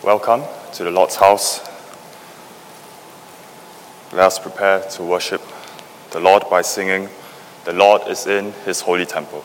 Welcome to the Lord's house. Let us prepare to worship the Lord by singing, "The Lord is in His holy temple."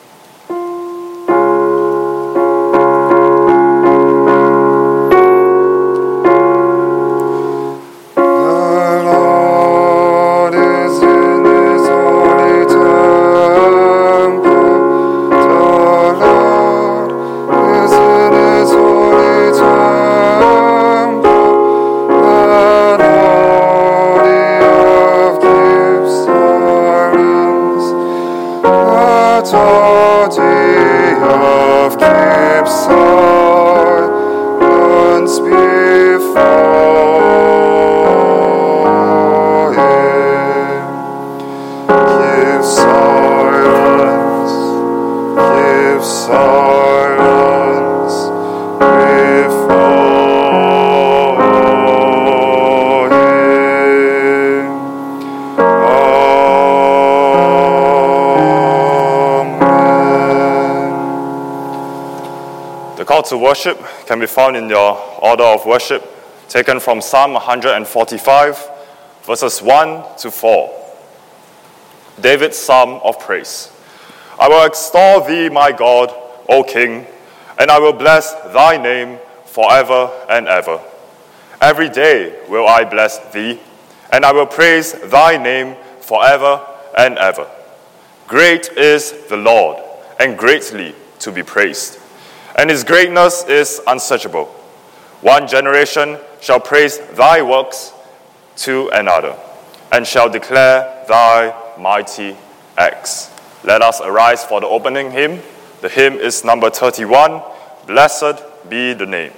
To worship can be found in your order of worship, taken from Psalm 145, verses 1 to 4. David's Psalm of Praise. I will extol thee, my God, O King, and I will bless thy name forever and ever. Every day will I bless thee, and I will praise thy name forever and ever. Great is the Lord, and greatly to be praised, and his greatness is unsearchable. One generation shall praise thy works to another, and shall declare thy mighty acts. Let us arise for the opening hymn. The hymn is number 31, "Blessed be the Name."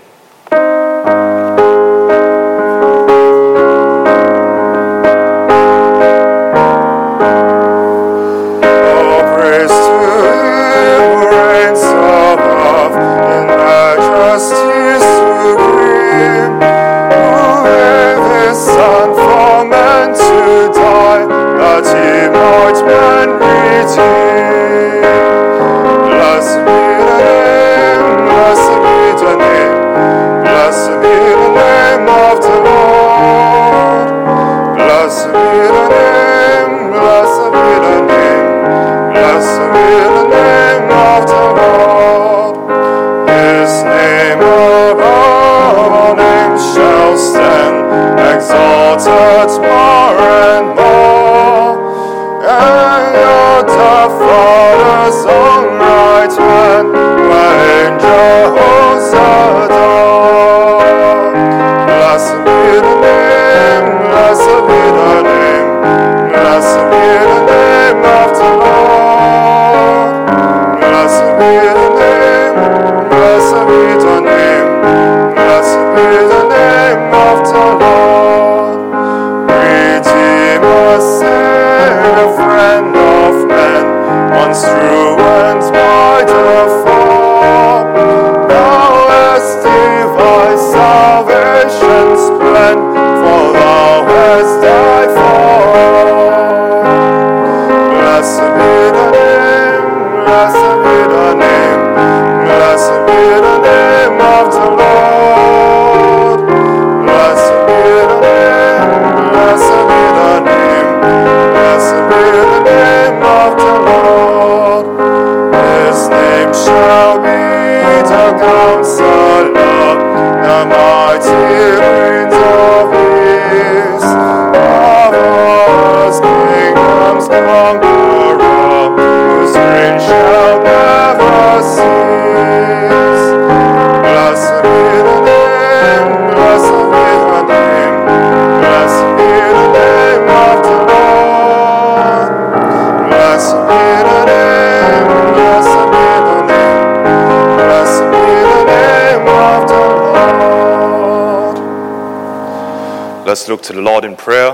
Let's look to the Lord in prayer.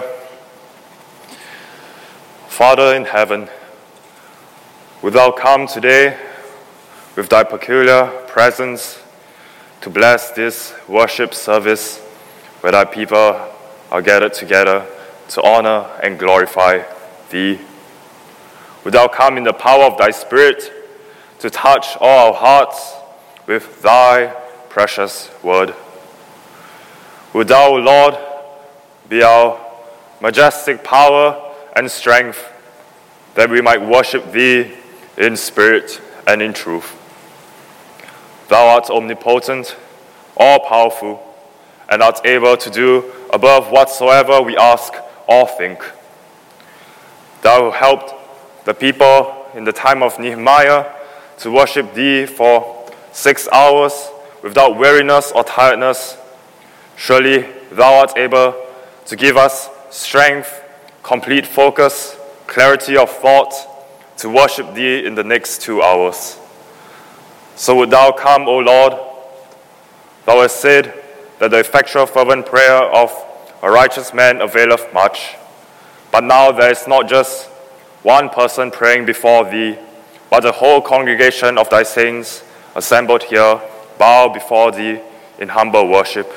Father in heaven, wilt thou come today with thy peculiar presence to bless this worship service where thy people are gathered together to honor and glorify thee. Wilt thou come in the power of thy Spirit to touch all our hearts with thy precious word. Would thou, Lord, be our majestic power and strength, that we might worship thee in spirit and in truth. Thou art omnipotent, all-powerful, and art able to do above whatsoever we ask or think. Thou helped the people in the time of Nehemiah to worship thee for 6 hours without weariness or tiredness. Surely thou art able to give us strength, complete focus, clarity of thought to worship thee in the next 2 hours. So would thou come, O Lord. Thou hast said that the effectual fervent prayer of a righteous man availeth much. But now there is not just one person praying before thee, but the whole congregation of thy saints assembled here bow before thee in humble worship.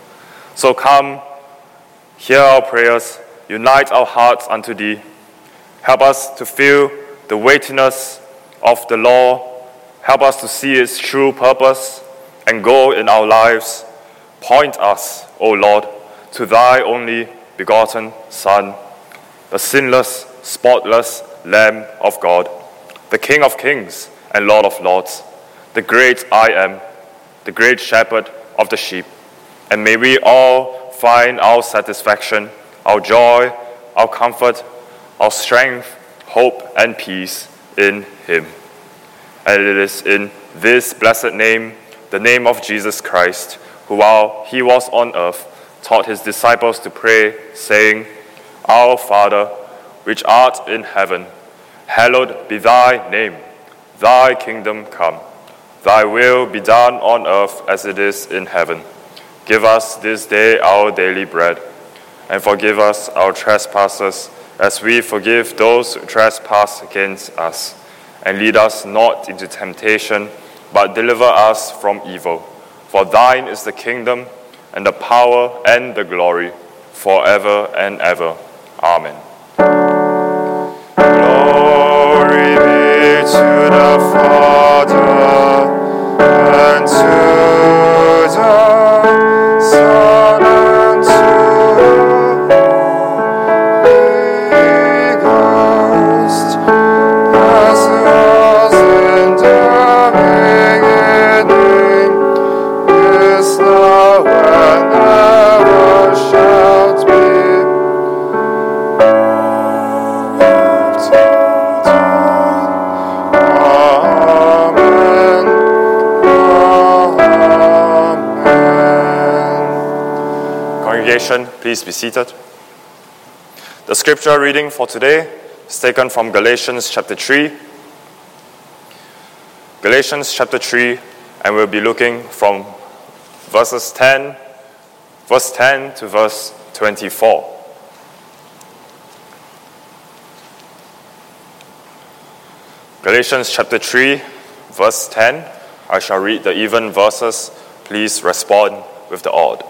So come, hear our prayers, unite our hearts unto thee. Help us to feel the weightiness of the law. Help us to see its true purpose and goal in our lives. Point us, O Lord, to thy only begotten Son, the sinless, spotless Lamb of God, the King of kings and Lord of lords, the great I Am, the great shepherd of the sheep. And may we all find our satisfaction, our joy, our comfort, our strength, hope, and peace in him. And it is in this blessed name, the name of Jesus Christ, who while he was on earth taught his disciples to pray, saying, Our Father, which art in heaven, hallowed be thy name. Thy kingdom come. Thy will be done on earth as it is in heaven. Give us this day our daily bread, and forgive us our trespasses, as we forgive those who trespass against us. And lead us not into temptation, but deliver us from evil. For thine is the kingdom, and the power, and the glory, forever and ever. Amen. Glory be to the Father, and to the Son, and to the Holy Ghost, as it was in the beginning, is now, and ever shall be, world without end. Amen. Amen. Congregation, please be seated. The scripture reading for today is taken from Galatians chapter 3. Galatians chapter 3, and we'll be looking from verse 10 to verse 24. Galatians chapter 3, verse 10. I shall read the even verses. Please respond with the odd.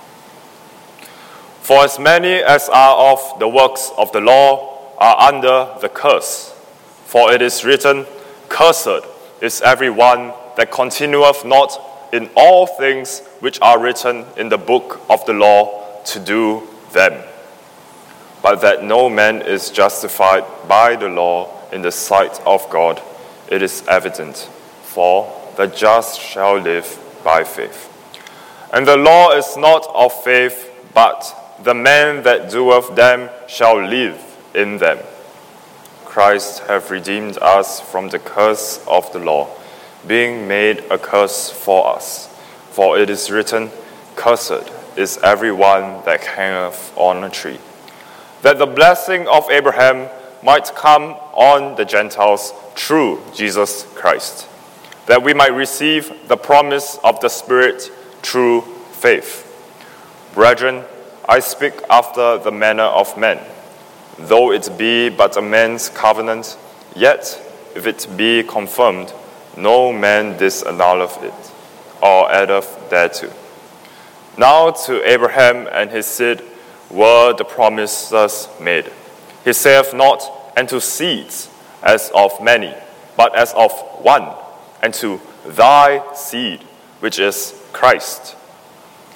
For as many as are of the works of the law are under the curse. For it is written, Cursed is every one that continueth not in all things which are written in the book of the law to do them. But that no man is justified by the law in the sight of God, it is evident, for the just shall live by faith. And the law is not of faith, but the man that doeth them shall live in them. Christ hath redeemed us from the curse of the law, being made a curse for us. For it is written, Cursed is every one that hangeth on a tree, that the blessing of Abraham might come on the Gentiles through Jesus Christ, that we might receive the promise of the Spirit through faith. Brethren, I speak after the manner of men. Though it be but a man's covenant, yet if it be confirmed, no man disannulleth it, or addeth thereto. Now to Abraham and his seed were the promises made. He saith not, and to seeds, as of many, but as of one, and to thy seed, which is Christ.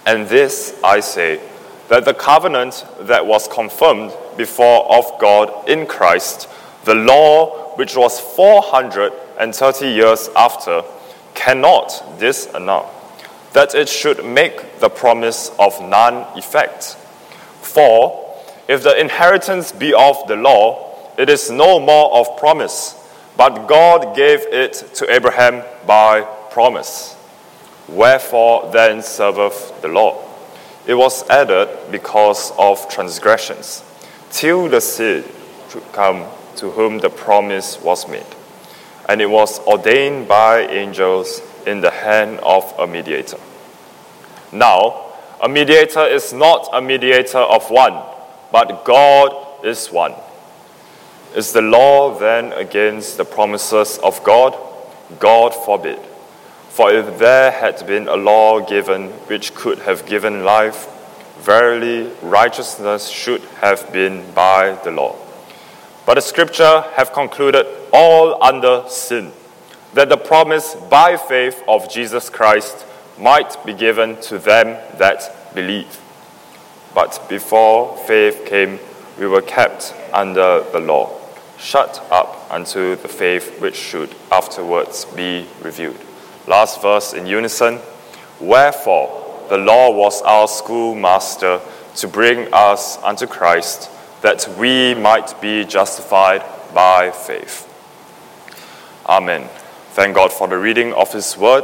And this I say, that the covenant that was confirmed before of God in Christ, the law which was 430 years after, cannot disannul, that it should make the promise of none effect. For if the inheritance be of the law, it is no more of promise, but God gave it to Abraham by promise. Wherefore then serveth the law? It was added because of transgressions, till the seed should come to whom the promise was made. And it was ordained by angels in the hand of a mediator. Now, a mediator is not a mediator of one, but God is one. Is the law then against the promises of God? God forbid. For if there had been a law given which could have given life, verily righteousness should have been by the law. But the Scripture have concluded all under sin, that the promise by faith of Jesus Christ might be given to them that believe. But before faith came, we were kept under the law, shut up unto the faith which should afterwards be revealed. Last verse in unison. Wherefore the law was our schoolmaster to bring us unto Christ, that we might be justified by faith. Amen. Thank God for the reading of His word.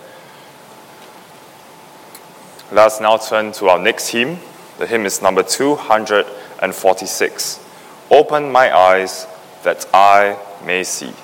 Let us now turn to our next hymn. The hymn is number 246. Open my eyes that I may see.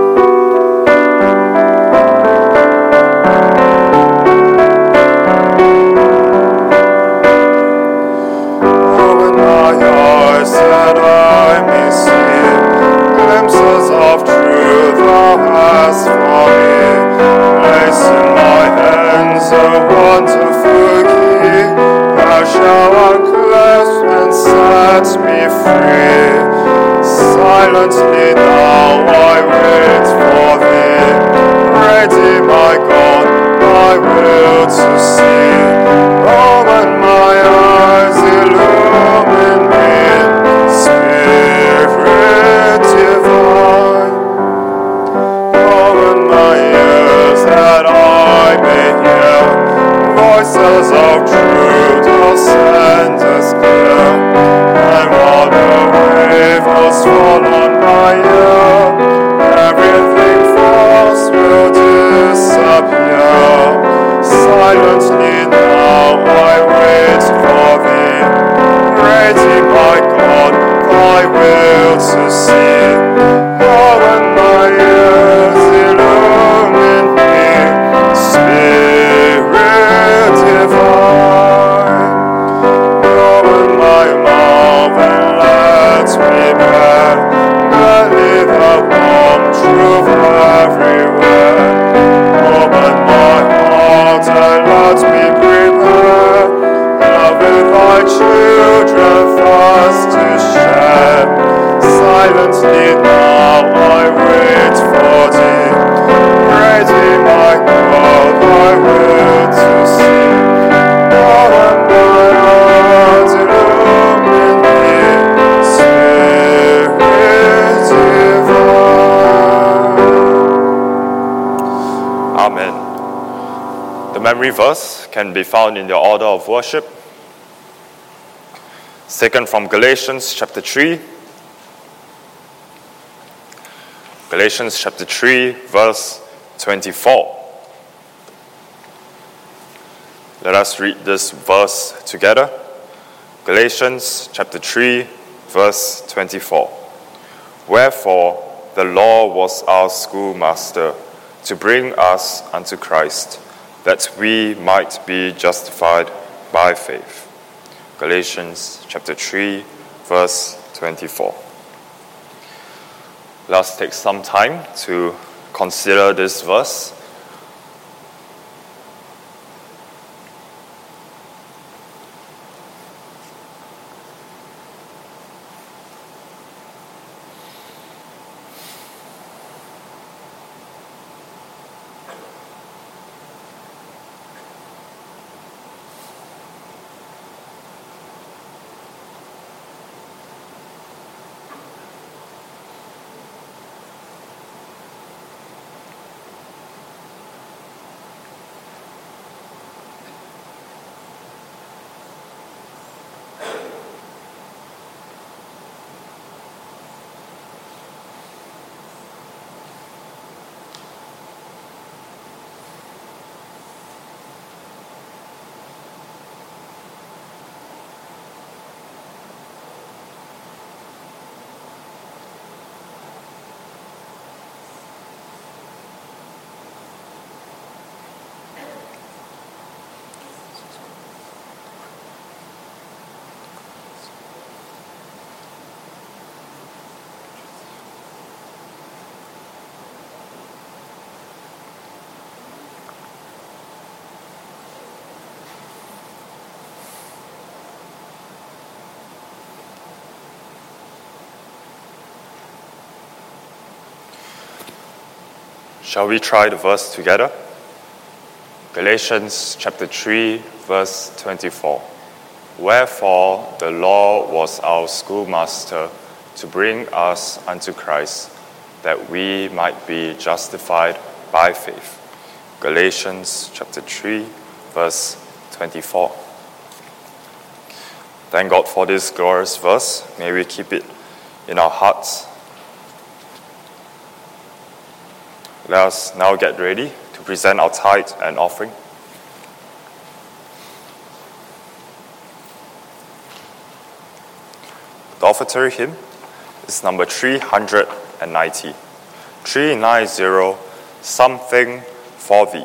That I may see glimpses of truth thou hast for me. Place in my hands a wonderful key, thou shalt unclasp and set me free. Silently now I wait for thee, ready my God, thy will to see. Open my eyes, illumine me, Spirit divine. Open my ears that I may hear voices of truth thou sendest clear. And while the waves fall on my ear, everything false will disappear. Silently now I wait for thee, ready my God, thy will to see. Open my ears, illumine me, Spirit divine. Open my mouth and let me bear gladly the warm truth everywhere. Open my heart and let me prepare love with thy children thus to share. Silently now I wait for thee, ready my God, thy will to see. Open my eyes, illumine me, Spirit divine. Amen. The memory verse can be found in your order of worship. It's taken from Galatians chapter 3. Galatians chapter 3, verse 24. Let us read this verse together. Galatians chapter 3, verse 24. Wherefore the law was our schoolmaster to bring us unto Christ, that we might be justified by faith. Galatians chapter 3, verse 24. Let's take some time to consider this verse. Shall we try the verse together? Galatians chapter 3, verse 24. Wherefore the law was our schoolmaster to bring us unto Christ, that we might be justified by faith. Galatians chapter 3, verse 24. Thank God for this glorious verse. May we keep it in our hearts. Let us now get ready to present our tithe and offering. The offertory hymn is number 390. 390, Something for Thee.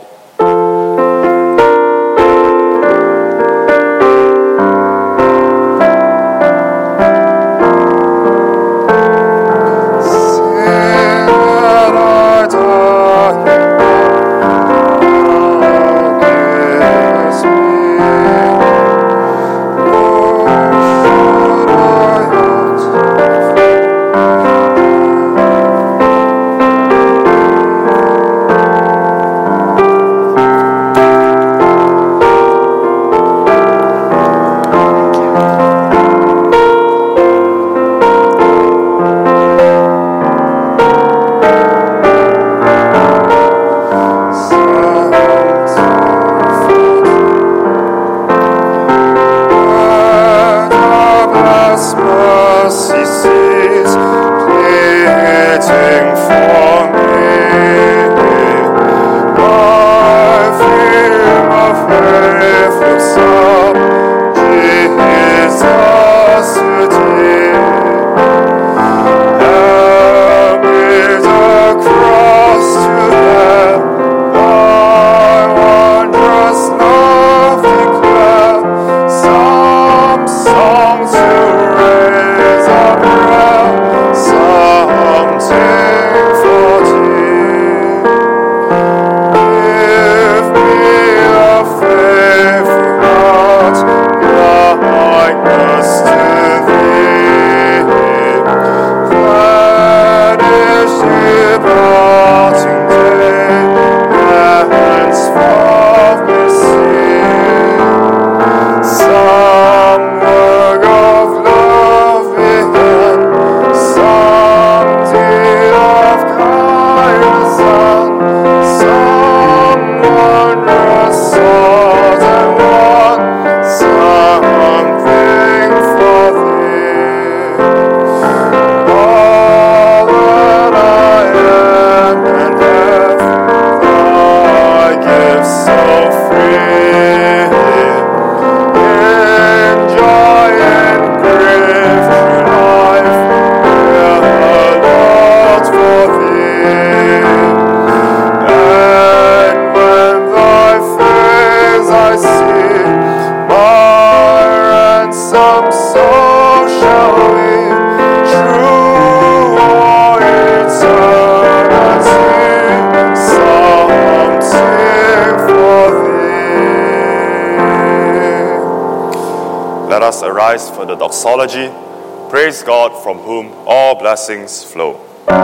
Let us arise for the doxology. Praise God, from whom all blessings flow.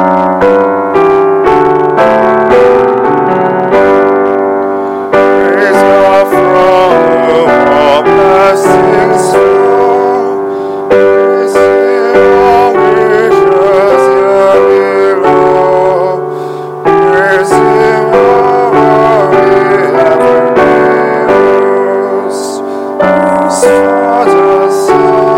Praise God, from whom all blessings flow. Praise Him, all creatures here below. Praise Him, all the heavenly hosts. Whose Father, Son,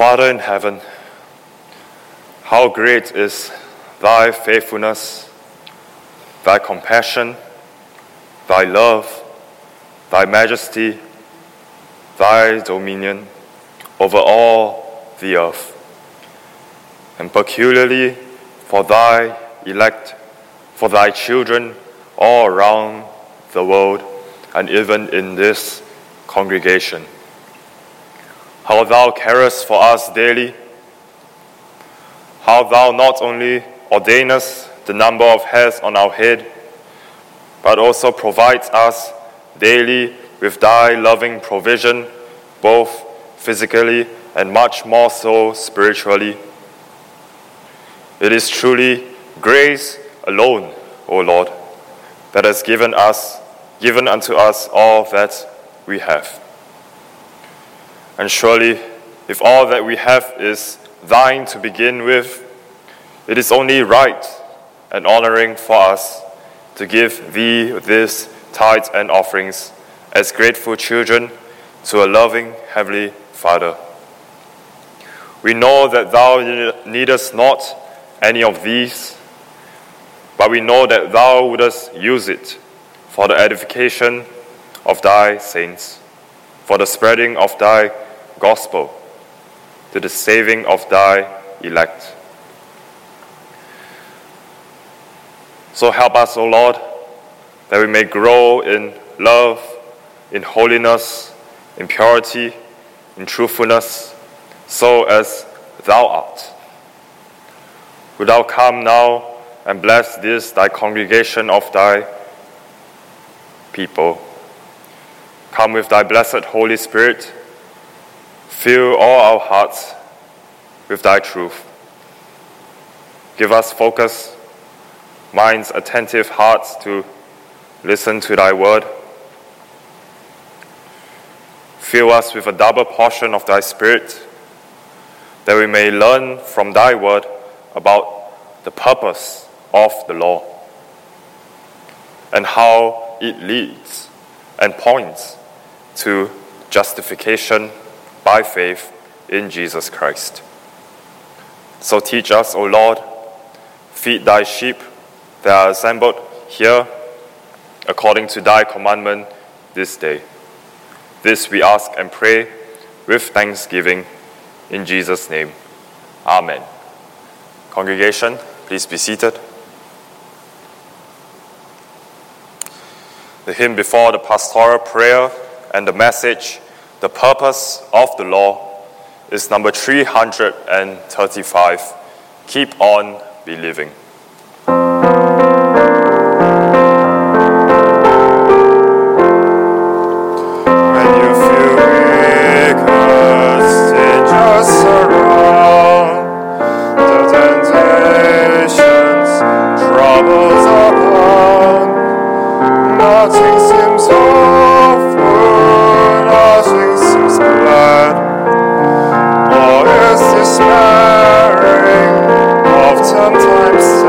Father in heaven, how great is thy faithfulness, thy compassion, thy love, thy majesty, thy dominion over all the earth, and peculiarly for thy elect, for thy children all around the world, and even in this congregation. How thou carest for us daily, how thou not only ordainest the number of hairs on our head, but also provides us daily with thy loving provision, both physically and much more so spiritually. It is truly grace alone, O Lord, that has given unto us all that we have. And surely, if all that we have is thine to begin with, it is only right and honoring for us to give thee these tithes and offerings as grateful children to a loving Heavenly Father. We know that thou needest not any of these, but we know that thou wouldest use it for the edification of thy saints, for the spreading of thy gospel, to the saving of thy elect. So help us, O Lord, that we may grow in love, in holiness, in purity, in truthfulness, so as thou art. Wilt thou come now and bless this thy congregation of thy people? Come with thy blessed Holy Spirit, fill all our hearts with thy truth. Give us focus, minds attentive hearts to listen to thy word. Fill us with a double portion of thy Spirit, that we may learn from thy word about the purpose of the law and how it leads and points to justification by faith in Jesus Christ. So teach us, O Lord, feed thy sheep that are assembled here according to thy commandment this day. This we ask and pray with thanksgiving in Jesus' name. Amen. Congregation, please be seated. The hymn before the pastoral prayer and the message, The Purpose of the Law, is number 335. Keep on believing. When you feel weak, strangers surround, the temptations, troubles abound. Nothing seems hopeful, nothing seems glad. All is despairing, oftentimes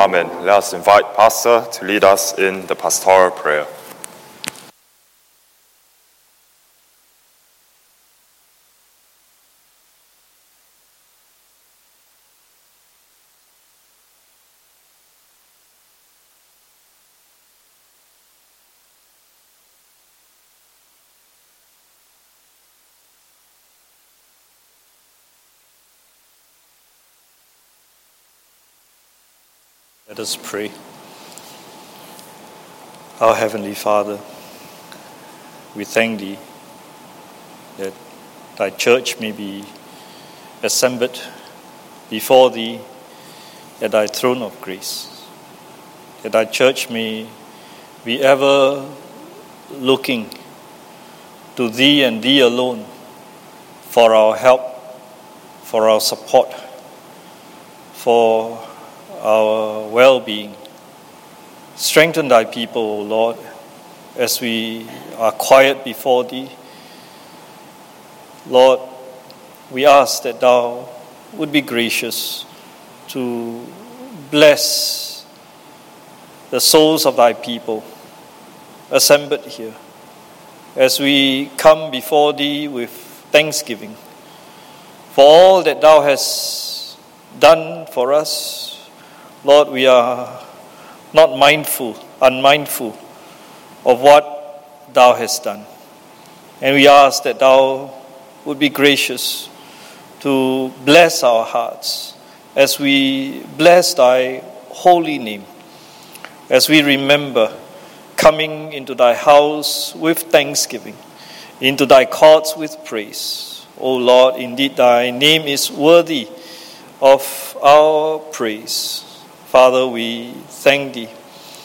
Amen. Let us invite Pastor to lead us in the pastoral prayer. Let us pray. Our Heavenly Father, we thank Thee that Thy church may be assembled before Thee at Thy throne of grace, that Thy church may be ever looking to Thee and Thee alone for our help, for our support, for our well-being. Strengthen Thy people, O Lord, as we are quiet before Thee. Lord, we ask that Thou would be gracious to bless the souls of Thy people assembled here, as we come before Thee with thanksgiving for all that Thou hast done for us. Lord, we are not unmindful of what Thou hast done. And we ask that Thou would be gracious to bless our hearts as we bless Thy holy name, as we remember coming into Thy house with thanksgiving, into Thy courts with praise. O Lord, indeed Thy name is worthy of our praise. Father, we thank Thee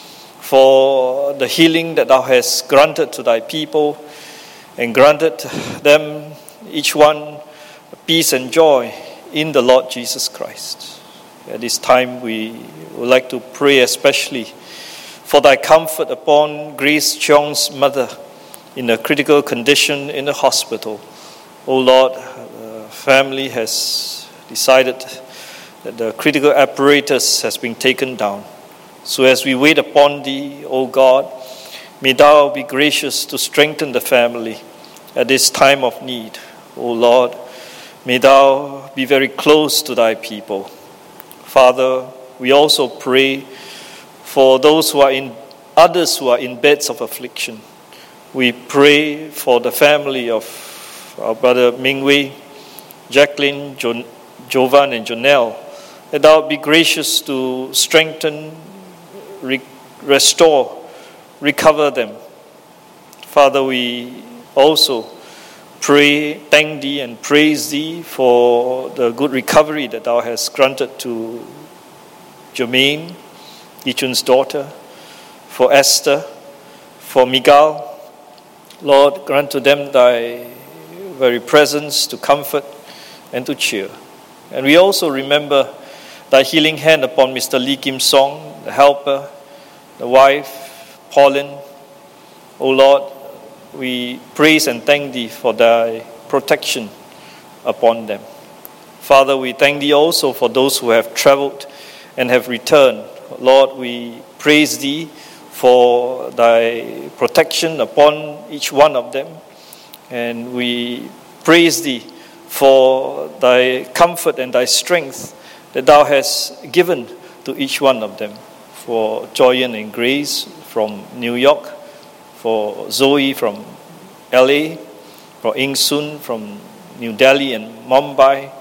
for the healing that Thou hast granted to Thy people and granted them, each one, peace and joy in the Lord Jesus Christ. At this time, we would like to pray especially for Thy comfort upon Grace Cheong's mother in a critical condition in the hospital. O Lord, the family has decided that the critical apparatus has been taken down. So as we wait upon Thee, O God, may Thou be gracious to strengthen the family at this time of need. O Lord, may Thou be very close to Thy people. Father, we also pray for others who are in beds of affliction. We pray for the family of our brother Mingwei, Jacqueline, Jovan and Jonelle, that Thou be gracious to strengthen, restore, recover them. Father, we also pray, thank Thee and praise Thee for the good recovery that Thou hast granted to Jermaine, Yichun's daughter, for Esther, for Miguel. Lord, grant to them Thy very presence to comfort and to cheer. And we also remember Thy healing hand upon Mr. Lee Kim Song, the helper, the wife, Pauline. O Lord, we praise and thank Thee for Thy protection upon them. Father, we thank Thee also for those who have traveled and have returned. Lord, we praise Thee for Thy protection upon each one of them. And we praise Thee for Thy comfort and Thy strength that Thou hast given to each one of them. For Joyan and Grace from New York, for Zoe from LA, for Ing Sun from New Delhi and Mumbai,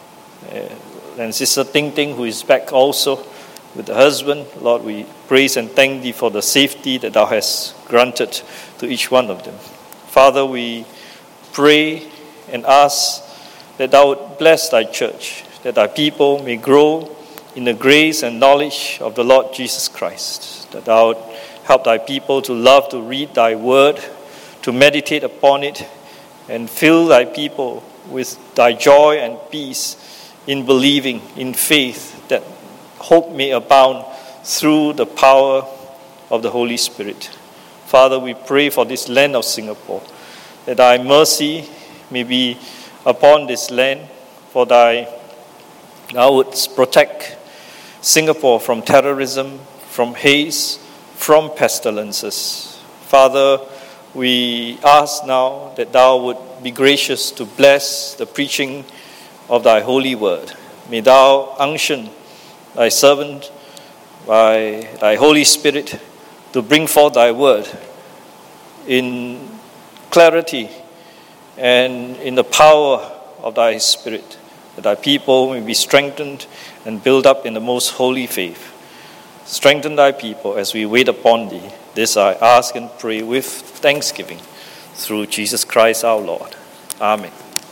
and Sister Ting Ting, who is back also with the husband. Lord, we praise and thank Thee for the safety that Thou hast granted to each one of them. Father, we pray and ask that Thou would bless Thy church, that Thy people may grow in the grace and knowledge of the Lord Jesus Christ, that Thou would help Thy people to love to read Thy word, to meditate upon it, and fill Thy people with Thy joy and peace in believing, in faith, that hope may abound through the power of the Holy Spirit. Father, we pray for this land of Singapore, that Thy mercy may be upon this land, for Thou wouldst protect Singapore from terrorism, from haze, from pestilences. Father, we ask now that thou would be gracious to bless the preaching of thy holy word. May thou unction thy servant by thy Holy Spirit to bring forth thy word in clarity and in the power of thy Spirit, that thy people may be strengthened and built up in the most holy faith. Strengthen thy people as we wait upon thee. This I ask and pray with thanksgiving through Jesus Christ our Lord. Amen.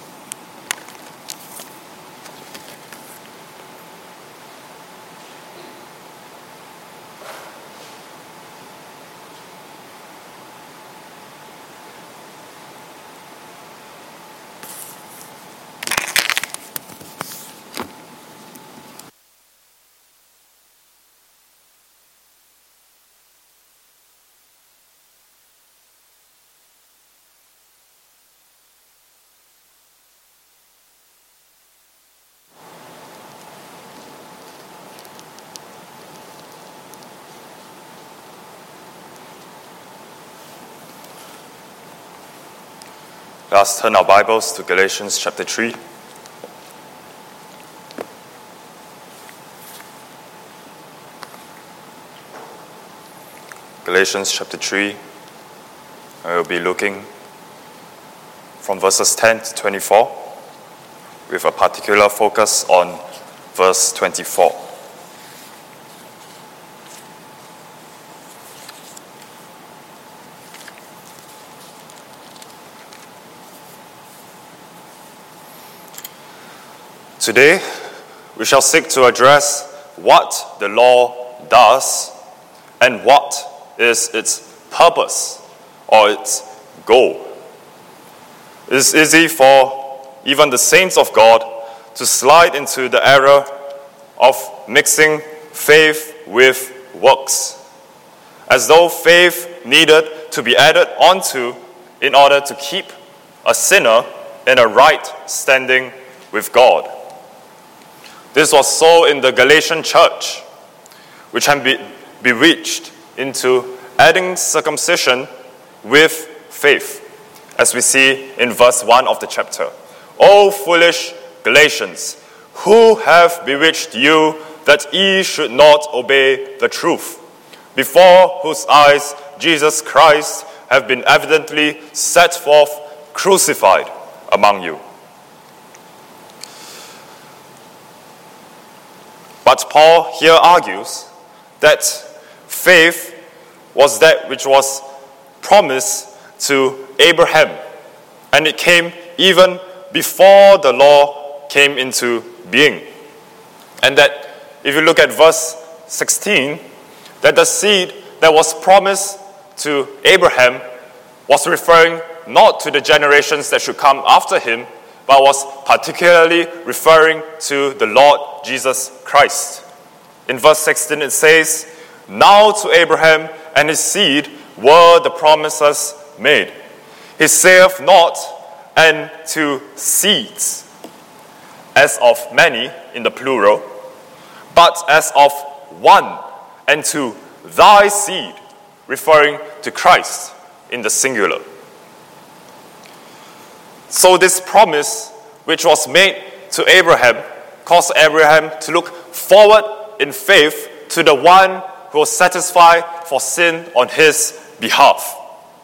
Let us turn our Bibles to Galatians chapter 3. Galatians chapter 3. I will be looking from verses 10 to 24 with a particular focus on verse 24. Today, we shall seek to address what the law does and what is its purpose or its goal. It is easy for even the saints of God to slide into the error of mixing faith with works, as though faith needed to be added onto in order to keep a sinner in a right standing with God. This was so in the Galatian church, which had been bewitched into adding circumcision with faith, as we see in verse 1 of the chapter. O foolish Galatians, who have bewitched you that ye should not obey the truth, before whose eyes Jesus Christ have been evidently set forth crucified among you? But Paul here argues that faith was that which was promised to Abraham, and it came even before the law came into being. And that if you look at verse 16, that the seed that was promised to Abraham was referring not to the generations that should come after him, but was particularly referring to the Lord Jesus Christ. In verse 16 it says, "Now to Abraham and his seed were the promises made. He saith not, and to seeds, as of many in the plural, but as of one, and to thy seed," referring to Christ in the singular. So this promise, which was made to Abraham, caused Abraham to look forward in faith to the one who will satisfy for sin on his behalf.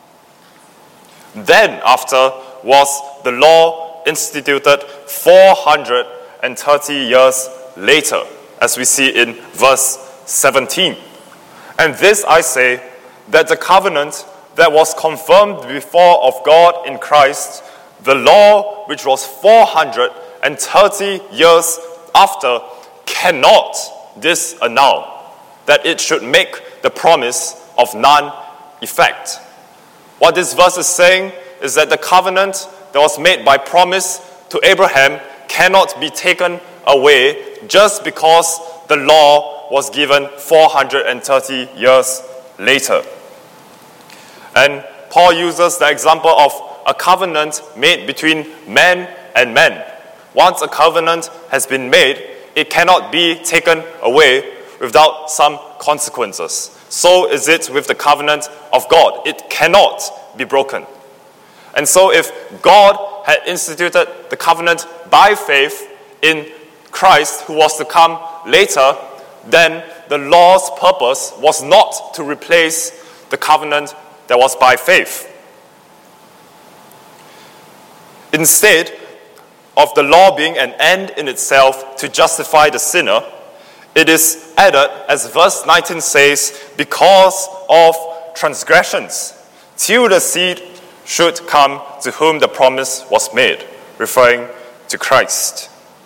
Then after was the law instituted 430 years later, as we see in verse 17. And this I say, that the covenant that was confirmed before of God in Christ, the law which was 430 years after, cannot disannul, that it should make the promise of none effect. What this verse is saying is that the covenant that was made by promise to Abraham cannot be taken away just because the law was given 430 years later. And Paul uses the example of a covenant made between man and man. Once a covenant has been made, it cannot be taken away without some consequences. So is it with the covenant of God. It cannot be broken. And so if God had instituted the covenant by faith in Christ, who was to come later, then the law's purpose was not to replace the covenant that was by faith. Instead of the law being an end in itself to justify the sinner, it is added, as verse 19 says, because of transgressions, till the seed should come to whom the promise was made, referring to Christ.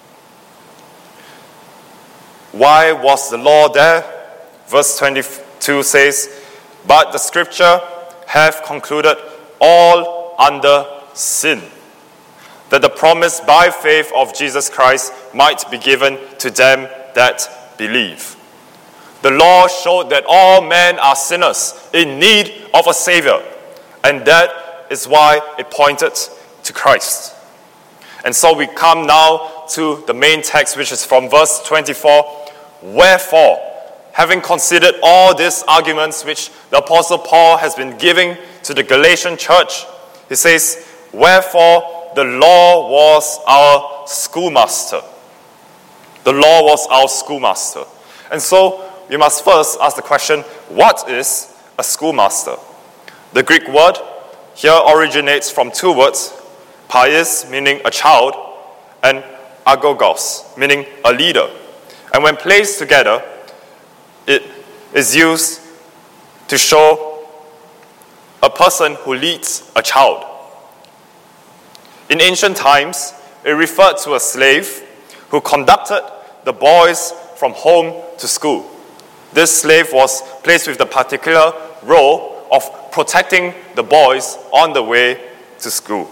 Why was the law there? Verse 22 says, but the scripture have concluded all under sin, that the promise by faith of Jesus Christ might be given to them that believe. The law showed that all men are sinners in need of a Savior, and that is why it pointed to Christ. And so we come now to the main text, which is from verse 24. Wherefore, having considered all these arguments which the Apostle Paul has been giving to the Galatian church, he says, wherefore the law was our schoolmaster. The law was our schoolmaster. And so we must first ask the question, what is a schoolmaster? The Greek word here originates from two words, pais, meaning a child, and agogos, meaning a leader. And when placed together, it is used to show a person who leads a child. In ancient times, it referred to a slave who conducted the boys from home to school. This slave was placed with the particular role of protecting the boys on the way to school.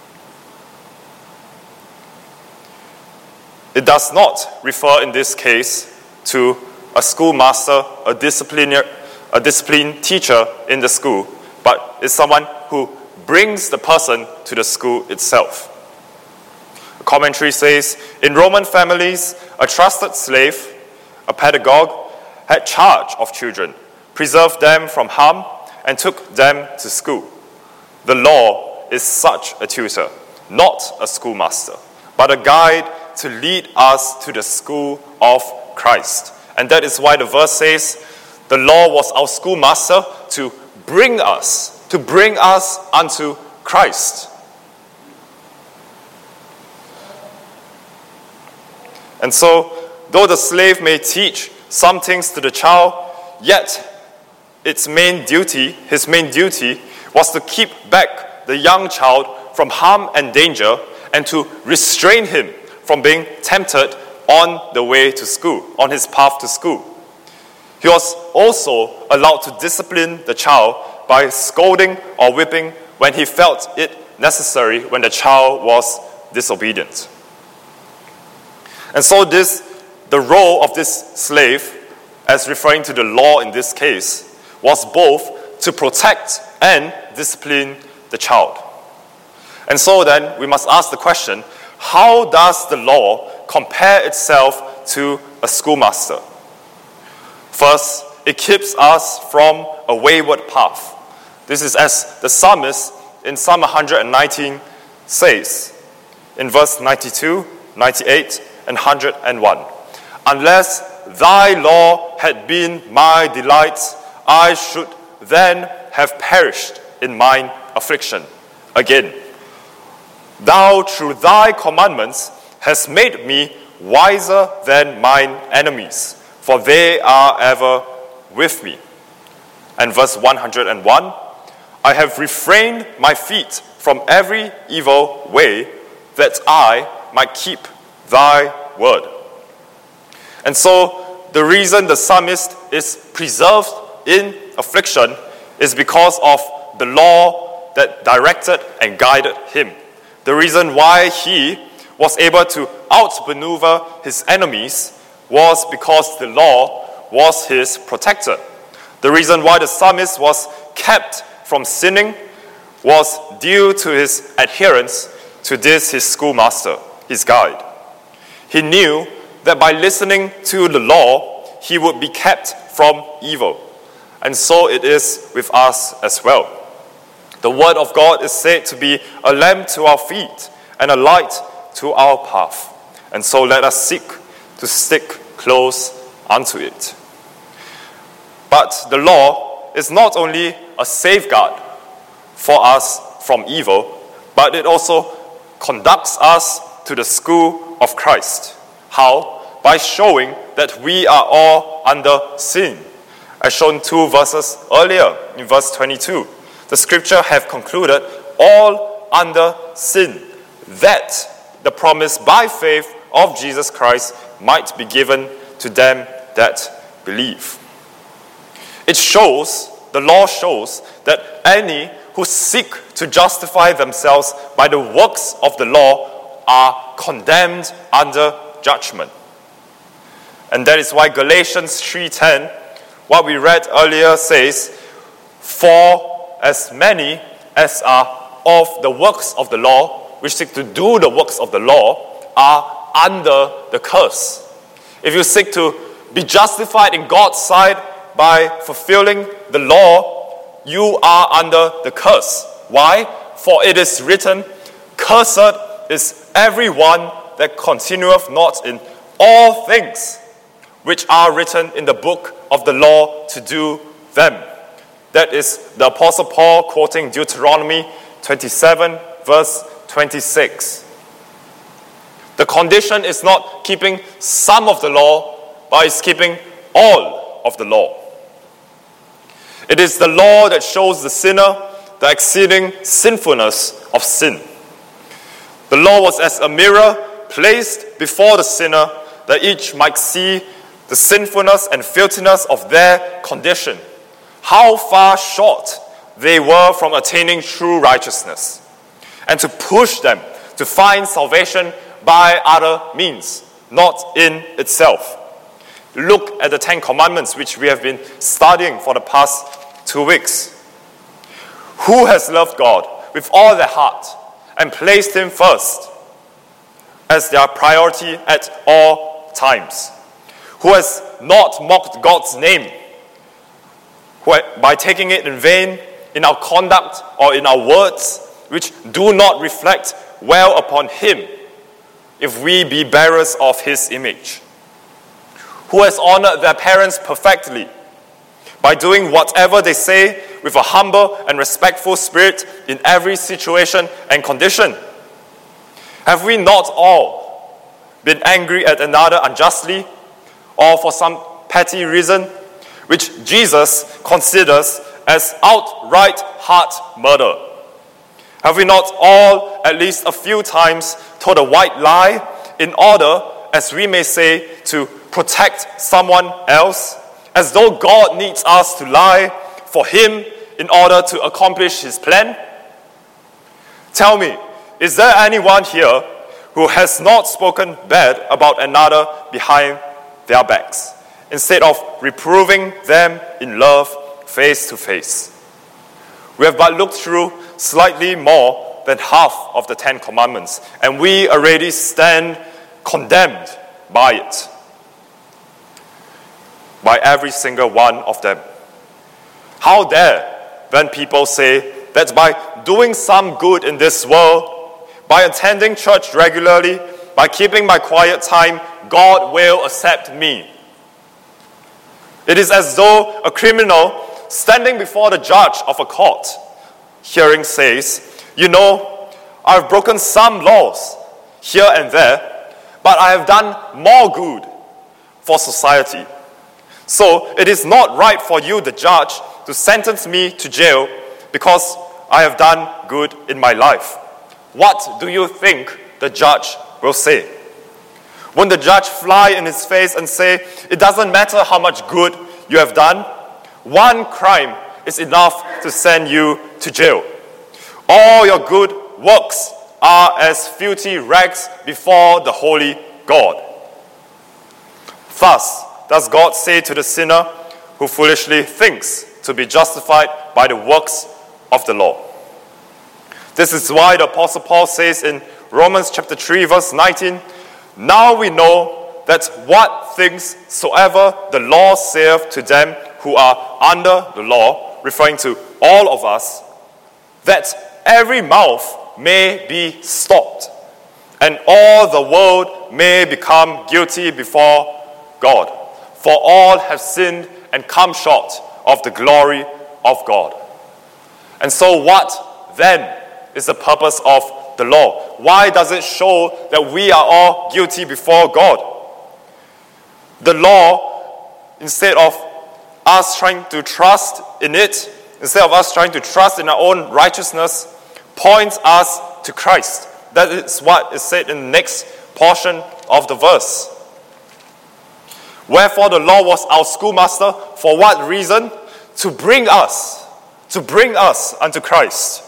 It does not refer in this case to a schoolmaster, a disciplined teacher in the school, but is someone who brings the person to the school itself. A commentary says, in Roman families, a trusted slave, a pedagogue, had charge of children, preserved them from harm, and took them to school. The law is such a tutor, not a schoolmaster, but a guide to lead us to the school of Christ. And that is why the verse says, the law was our schoolmaster to bring us unto Christ. And so, though the slave may teach some things to the child, yet his main duty was to keep back the young child from harm and danger and to restrain him from being tempted on the way to school, on his path to school. He was also allowed to discipline the child by scolding or whipping when he felt it necessary when the child was disobedient. And so the role of this slave, as referring to the law in this case, was both to protect and discipline the child. And so then we must ask the question, how does the law compare itself to a schoolmaster? First, it keeps us from a wayward path. This is as the psalmist in Psalm 119 says, in verse 92, 98, and 101. Unless thy law had been my delight, I should then have perished in mine affliction. Again, thou through thy commandments hast made me wiser than mine enemies, for they are ever with me. And verse 101, I have refrained my feet from every evil way, that I might keep thy word. And so the reason the psalmist is preserved in affliction is because of the law that directed and guided him. The reason why he was able to outmaneuver his enemies was because the law was his protector. The reason why the psalmist was kept from sinning was due to his adherence to this, his schoolmaster, his guide. He knew that by listening to the law, he would be kept from evil. And so it is with us as well. The word of God is said to be a lamp to our feet and a light to our path. And so let us seek to stick close unto it. But the law is not only a safeguard for us from evil, but it also conducts us to the school of Christ. How? By showing that we are all under sin. As shown 2 verses earlier, in verse 22, the scripture have concluded all under sin, that the promise by faith of Jesus Christ might be given to them that believe. The law shows that any who seek to justify themselves by the works of the law are condemned under judgment. And that is why Galatians 3:10, what we read earlier, says, "For as many as are of the works of the law, which seek to do the works of the law, are under the curse." If you seek to be justified in God's sight by fulfilling the law, you are under the curse. Why? For it is written, "Cursed is everyone that continueth not in all things which are written in the book of the law to do them." That is the Apostle Paul quoting Deuteronomy 27, verse 26. The condition is not keeping some of the law, but it's keeping all of the law. It is the law that shows the sinner the exceeding sinfulness of sin. The law was as a mirror placed before the sinner, that each might see the sinfulness and filthiness of their condition, how far short they were from attaining true righteousness, and to push them to find salvation by other means, not in itself. Look at the 10 Commandments, which we have been studying for the past 2 weeks. Who has loved God with all their heart and placed Him first as their priority at all times? Who has not mocked God's name by taking it in vain in our conduct or in our words, which do not reflect well upon Him, if we be bearers of His image? Who has honored their parents perfectly by doing whatever they say with a humble and respectful spirit in every situation and condition? Have we not all been angry at another unjustly or for some petty reason, which Jesus considers as outright heart murder? Have we not all, at least a few times, told a white lie in order, as we may say, to protect someone else, as though God needs us to lie for Him in order to accomplish His plan? Tell me, is there anyone here who has not spoken bad about another behind their backs, instead of reproving them in love face to face? We have but looked through slightly more than half of the 10 Commandments, and we already stand condemned by it, by every single one of them. How dare then people say that by doing some good in this world, by attending church regularly, by keeping my quiet time, God will accept me? It is as though a criminal standing before the judge of a court, hearing says, "You know, I've broken some laws here and there, but I have done more good for society. So it is not right for you, the judge, to sentence me to jail because I have done good in my life." What do you think the judge will say? Won't the judge fly in his face and say, "It doesn't matter how much good you have done. One crime is enough to send you to jail. All your good works are as filthy rags before the holy God." Thus, does God say to the sinner who foolishly thinks to be justified by the works of the law. This is why the Apostle Paul says in Romans chapter 3, verse 19, "Now we know that what things soever the law saith to them who are under the law, referring to all of us, that every mouth may be stopped, and all the world may become guilty before God. For all have sinned and come short of the glory of God. And so what then is the purpose of the law? Why does it show that we are all guilty before God? The law, instead of us trying to trust in it, instead of us trying to trust in our own righteousness, points us to Christ. That is what is said in the next portion of the verse. Wherefore the law was our schoolmaster. For what reason? To bring us unto Christ.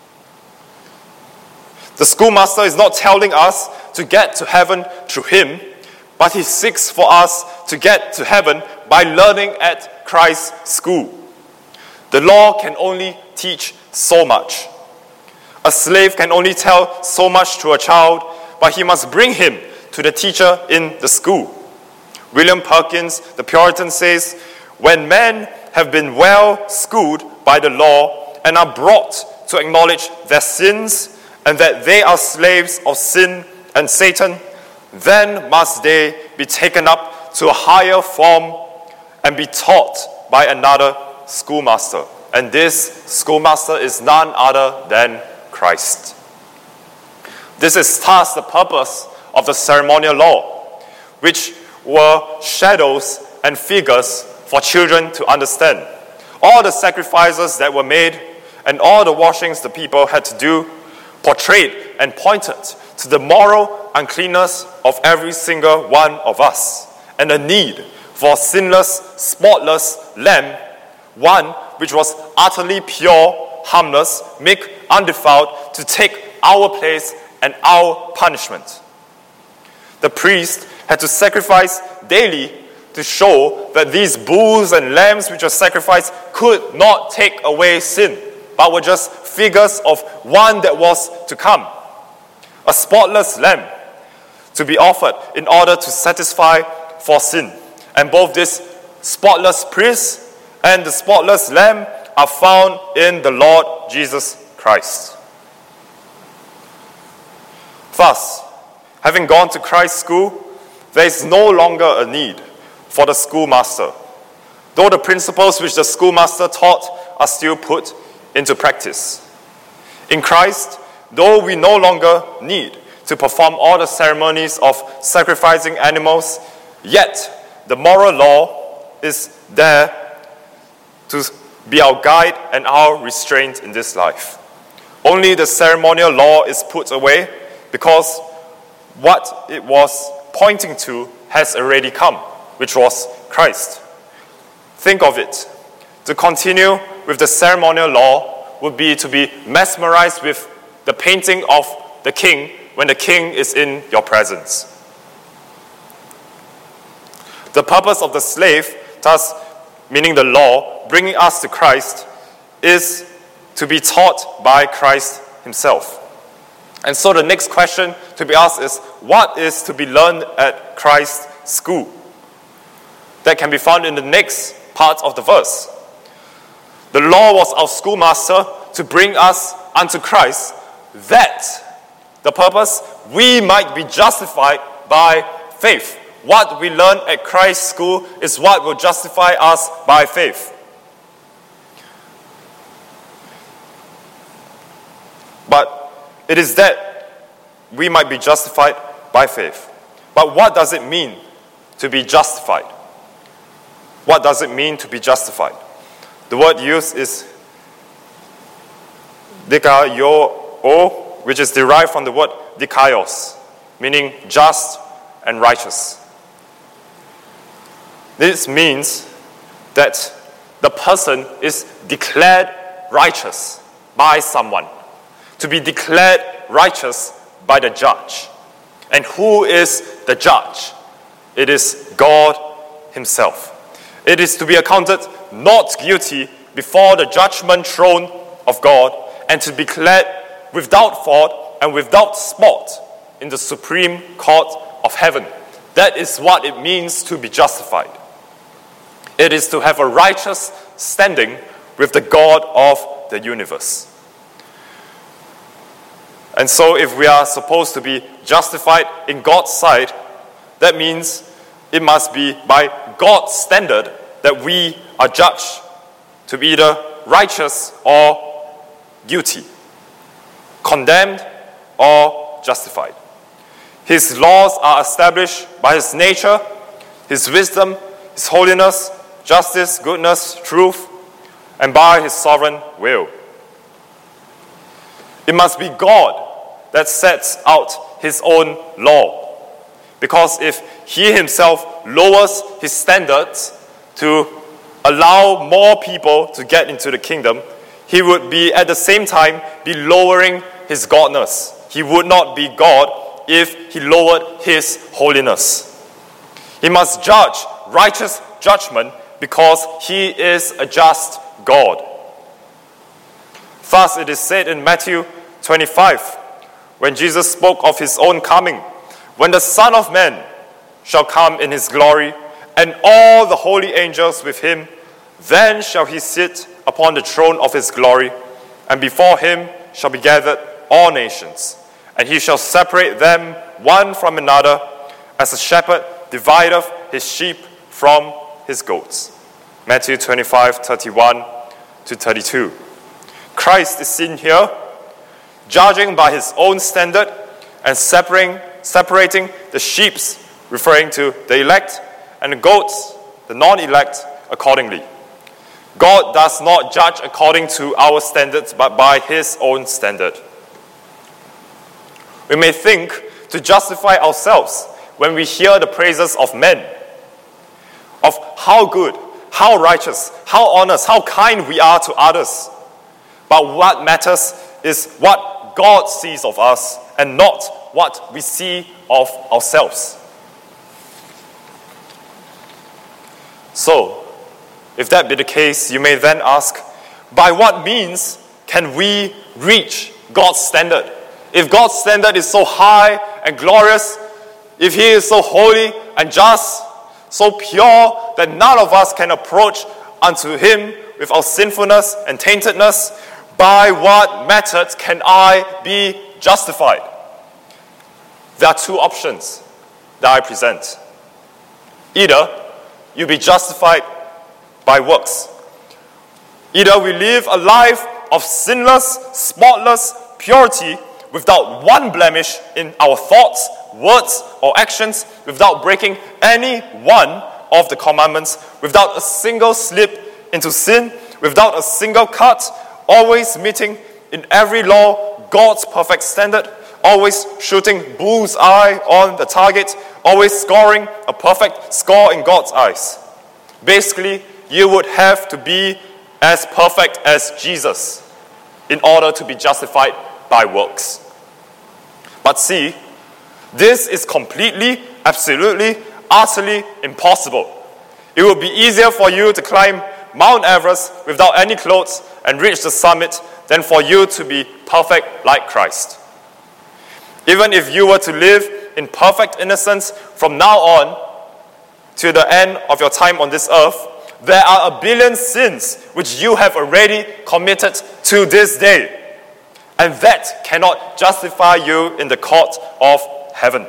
The schoolmaster is not telling us to get to heaven through him, but he seeks for us to get to heaven by learning at Christ's school. The law can only teach so much. A slave can only tell so much to a child, but he must bring him to the teacher in the school. William Perkins, the Puritan, says, when men have been well schooled by the law and are brought to acknowledge their sins and that they are slaves of sin and Satan, then must they be taken up to a higher form and be taught by another schoolmaster. And this schoolmaster is none other than Christ. This is thus the purpose of the ceremonial law, which were shadows and figures for children to understand. All the sacrifices that were made and all the washings the people had to do portrayed and pointed to the moral uncleanness of every single one of us and the need for a sinless, spotless lamb, one which was utterly pure, harmless, meek, undefiled, to take our place and our punishment. The priest had to sacrifice daily to show that these bulls and lambs which were sacrificed could not take away sin, but were just figures of one that was to come. A spotless lamb to be offered in order to satisfy for sin. And both this spotless priest and the spotless lamb are found in the Lord Jesus Christ. Thus, having gone to Christ's school, there is no longer a need for the schoolmaster, though the principles which the schoolmaster taught are still put into practice. In Christ, though we no longer need to perform all the ceremonies of sacrificing animals, yet the moral law is there to be our guide and our restraint in this life. Only the ceremonial law is put away because what it was pointing to has already come, which was Christ. Think of it. To continue with the ceremonial law would be to be mesmerized with the painting of the king when the king is in your presence. The purpose of the slave, thus meaning the law, bringing us to Christ, is to be taught by Christ himself. And so the next question to be asked is, what is to be learned at Christ's school? That can be found in the next part of the verse. The law was our schoolmaster to bring us unto Christ, that the purpose, we might be justified by faith. What we learn at Christ's school is what will justify us by faith. But it is that we might be justified by faith. But what does it mean to be justified? What does it mean to be justified? The word used is dikaio, which is derived from the word dikaios, meaning just and righteous. This means that the person is declared righteous by someone. To be declared righteous by the judge. And who is the judge? It is God himself. It is to be accounted not guilty before the judgment throne of God and to be declared without fault and without spot in the supreme court of heaven. That is what it means to be justified. It is to have a righteous standing with the God of the universe. And so if we are supposed to be justified in God's sight, that means it must be by God's standard that we are judged to be either righteous or guilty, condemned or justified. His laws are established by His nature, His wisdom, His holiness, justice, goodness, truth, and by His sovereign will. It must be God that sets out His own law, because if He Himself lowers His standards to allow more people to get into the kingdom, He would be at the same time be lowering His godness. He would not be God if He lowered His holiness. He must judge righteous judgment because He is a just God. Thus it is said in Matthew 25, when Jesus spoke of His own coming, when the Son of Man shall come in His glory, and all the holy angels with Him, then shall He sit upon the throne of His glory, and before Him shall be gathered all nations, and He shall separate them one from another, as a shepherd divideth his sheep from his goats. Matthew 25, 31 to 32. Christ is seen here, judging by His own standard and separating the sheep, referring to the elect, and the goats, the non-elect, accordingly. God does not judge according to our standards, but by His own standard. We may think to justify ourselves when we hear the praises of men, of how good, how righteous, how honest, how kind we are to others. But what matters is what God sees of us and not what we see of ourselves. So, if that be the case, you may then ask, by what means can we reach God's standard? If God's standard is so high and glorious, if He is so holy and just, so pure that none of us can approach unto Him with our sinfulness and taintedness, by what methods can I be justified? There are two options that I present. Either you be justified by works. Either we live a life of sinless, spotless purity without one blemish in our thoughts, words, or actions, without breaking any one of the commandments, without a single slip into sin, without a single cut, always meeting in every law God's perfect standard, always shooting bull's eye on the target, always scoring a perfect score in God's eyes. Basically, you would have to be as perfect as Jesus in order to be justified by works. But see, this is completely, absolutely, utterly impossible. It would be easier for you to climb Mount Everest without any clothes and reach the summit than for you to be perfect like Christ. Even if you were to live in perfect innocence from now on to the end of your time on this earth, there are a billion sins which you have already committed to this day. And that cannot justify you in the court of heaven.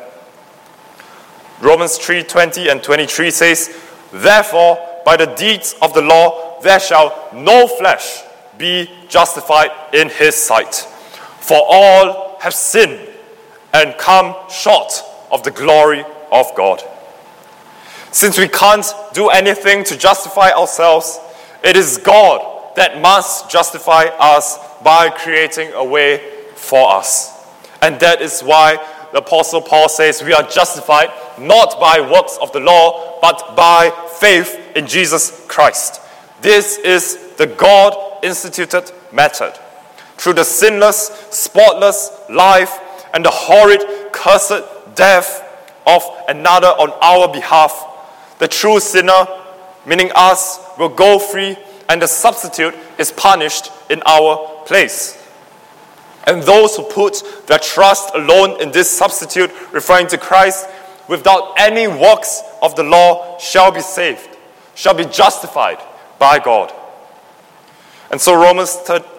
Romans 3:20 and 23 says, therefore, by the deeds of the law, there shall no flesh be justified in His sight. For all have sinned and come short of the glory of God. Since we can't do anything to justify ourselves, it is God that must justify us by creating a way for us. And that is why the Apostle Paul says we are justified not by works of the law, but by faith in Jesus Christ. This is the God-instituted method. Through the sinless, spotless life and the horrid, cursed death of another on our behalf, the true sinner, meaning us, will go free, and the substitute is punished in our place. And those who put their trust alone in this substitute, referring to Christ, without any works of the law shall be saved, shall be justified by God. And so Romans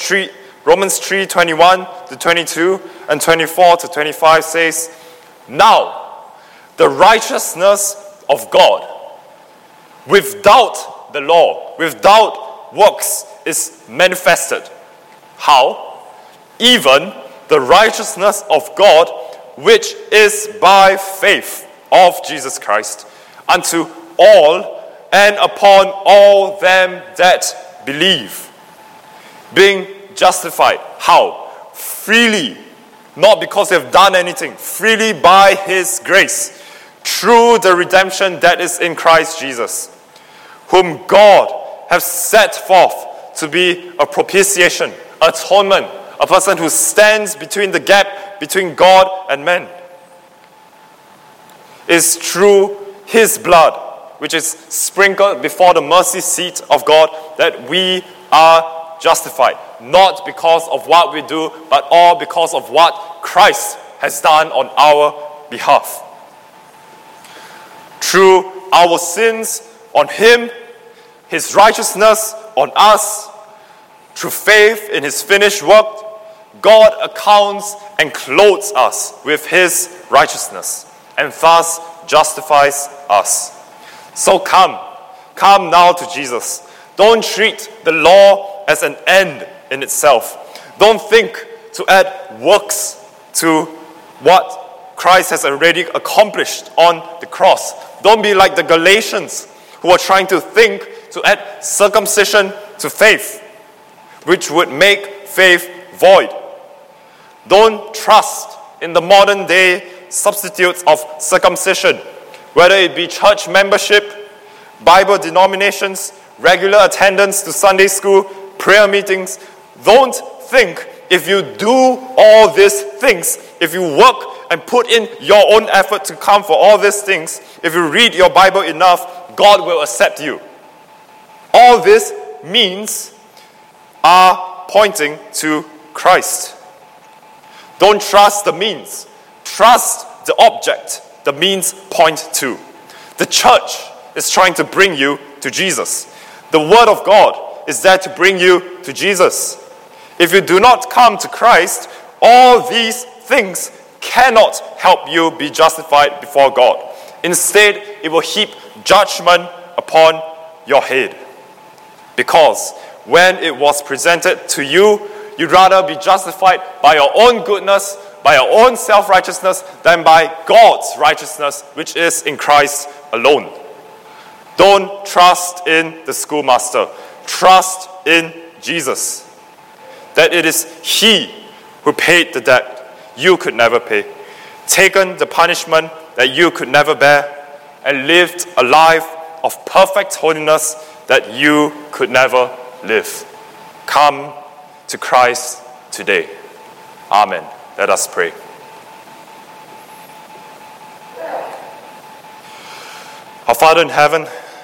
3:21 to 22 and 24 to 25 says, now the righteousness of God without the law, without works, is manifested. How? Even the righteousness of God, which is by faith of Jesus Christ, unto all and upon all them that believe. Being justified. How? Freely. Not because they've done anything. Freely by His grace. Through the redemption that is in Christ Jesus, whom God has set forth to be a propitiation, atonement, a person who stands between the gap between God and men. Is through His blood, which is sprinkled before the mercy seat of God, that we are justified. Not because of what we do, but all because of what Christ has done on our behalf. Through our sins on Him, His righteousness on us, through faith in His finished work, God accounts and clothes us with His righteousness, and thus justifies us. So come now to Jesus. Don't treat the law as an end in itself. Don't think to add works to what Christ has already accomplished on the cross. Don't be like the Galatians who are trying to think to add circumcision to faith, which would make faith void. Don't trust in the modern day substitutes of circumcision, whether it be church membership, Bible denominations, regular attendance to Sunday school, prayer meetings. Don't think if you do all these things, if you work and put in your own effort to come for all these things, if you read your Bible enough, God will accept you. All this means are pointing to Christ. Don't trust the means. Trust the object the means point to. The church is trying to bring you to Jesus. The Word of God is there to bring you to Jesus. If you do not come to Christ, all these things cannot help you be justified before God. Instead, it will heap judgment upon your head. Because when it was presented to you, you'd rather be justified by your own goodness, by your own self-righteousness, than by God's righteousness, which is in Christ alone. Don't trust in the schoolmaster. Trust in Jesus. That it is He who paid the debt you could never pay, taken the punishment that you could never bear, and lived a life of perfect holiness that you could never live. Come to Christ today. Amen. Let us pray. Our Father in heaven,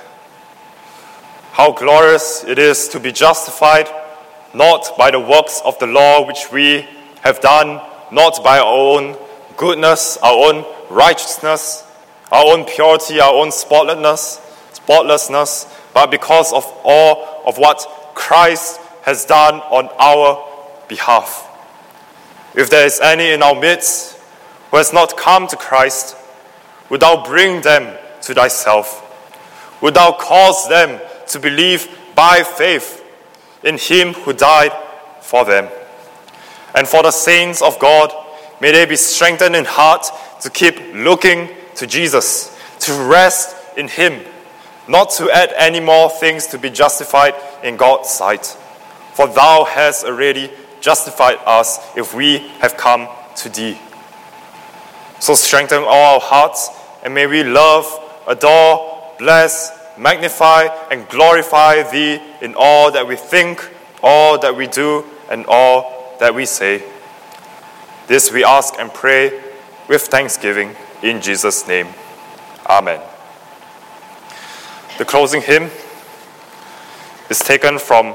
how glorious it is to be justified, not by the works of the law which we have done, not by our own goodness, our own righteousness, our own purity, our own spotlessness, but because of all of what Christ has done on our behalf. If there is any in our midst who has not come to Christ, wilt thou bring them to thyself? Wilt thou cause them to believe by faith in Him who died for them? And for the saints of God, may they be strengthened in heart to keep looking to Jesus, to rest in Him, not to add any more things to be justified in God's sight. For thou hast already justified us if we have come to thee. So strengthen all our hearts, and may we love, adore, bless, magnify, and glorify thee in all that we think, all that we do, and all that we say. This we ask and pray with thanksgiving in Jesus' name. Amen. The closing hymn is taken from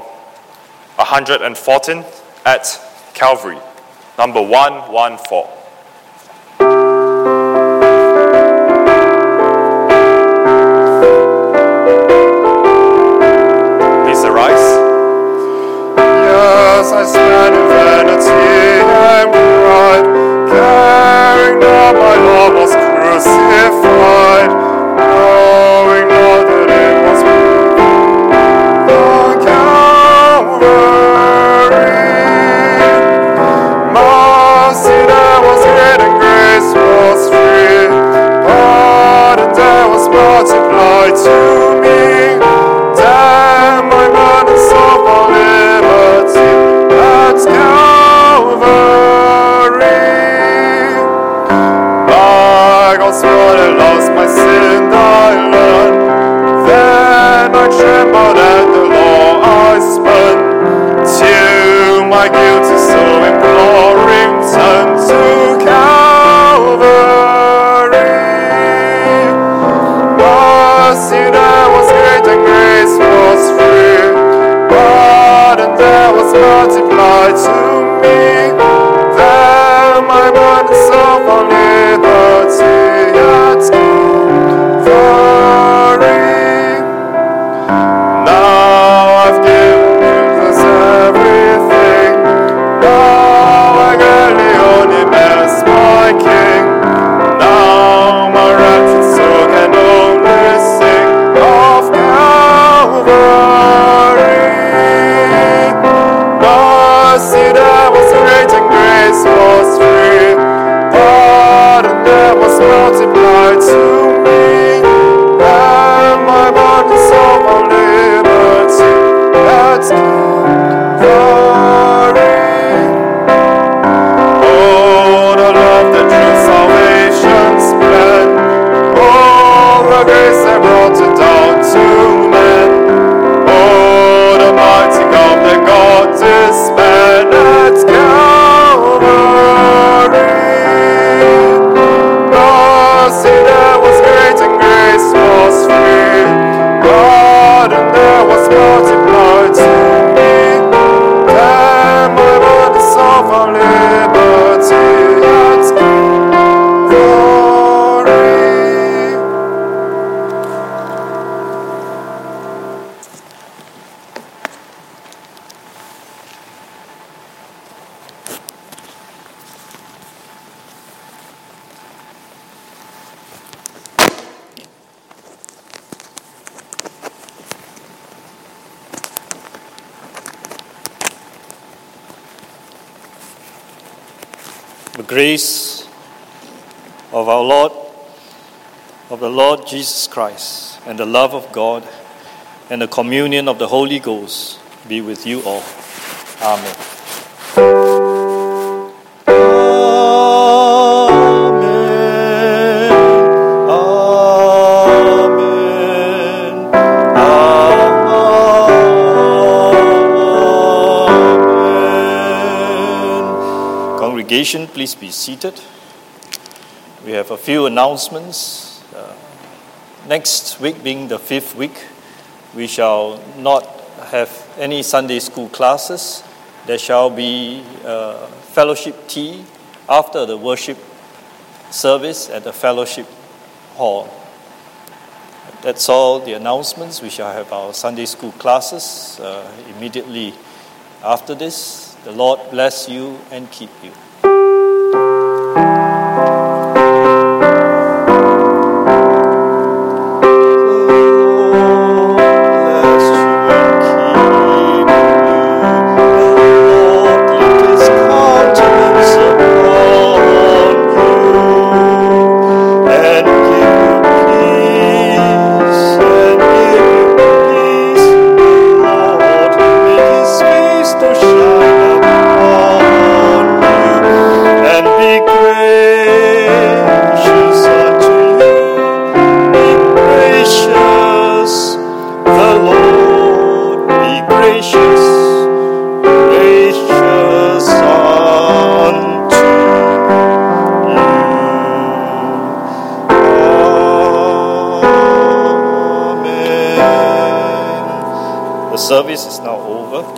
114 at Calvary, number 114. I spent in vanity and pride, caring not my Lord was crucified, knowing not that it was on Calvary. Mercy there was great and grace was free, pardon there was multiplied to me. Damn my mind and soul for liberty at Calvary. By God's blood at last my sin I learned. Then I trembled at the law I spun. To my guilty soul imploring, turn to Calvary. Mercy there was great and grace was free, pardon there was multiplied to me. Then my mind and soul for liberty at Calvary. Now I've given Jesus everything. Now I gladly own him as my King. Now my raptured soul can only sing of Calvary. Mercy there was great and grace was free, pardon there was multiplied to me. And my body and soul for liberty at Calvary. Oh, the love that drew salvation's plan. Oh, the grace that brought it down to men. Oh, the mighty God that God disbanded at Calvary. Mercy there was great and grace was free, pardon there was multiplied to me. Then my body and soul for liberty at Calvary. The grace of the Lord Jesus Christ, and the love of God, and the communion of the Holy Ghost be with you all. Amen. Congregation, please be seated. We have a few announcements. Next week, being the 5th week, we shall not have any Sunday school classes. There shall be fellowship tea after the worship service at the fellowship hall. That's all the announcements. We shall have our Sunday school classes immediately after this. The Lord bless you and keep you. Service is now